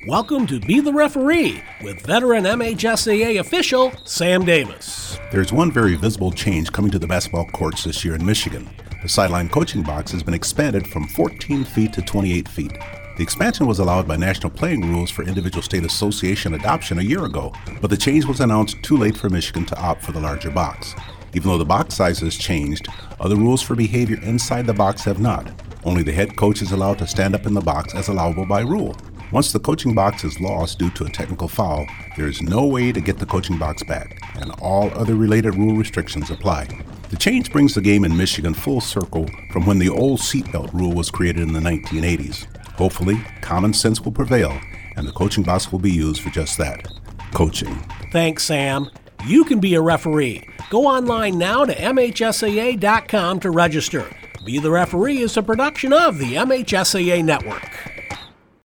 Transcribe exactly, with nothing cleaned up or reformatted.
Welcome to Be the Referee with veteran M H S A A official Sam Davis. There's one very visible change coming to the basketball courts this year in Michigan. The sideline coaching box has been expanded from fourteen feet to twenty-eight feet. The expansion was allowed by national playing rules for individual state association adoption a year ago, but the change was announced too late for Michigan to opt for the larger box. Even though the box size has changed, other rules for behavior inside the box have not. Only the head coach is allowed to stand up in the box as allowable by rule. Once the coaching box is lost due to a technical foul, there is no way to get the coaching box back, and all other related rule restrictions apply. The change brings the game in Michigan full circle from when the old seatbelt rule was created in the nineteen eighties. Hopefully, common sense will prevail, and the coaching box will be used for just that, coaching. Thanks, Sam. You can be a referee. Go online now to M H S A A dot com to register. Be the Referee is a production of the M H S A A Network.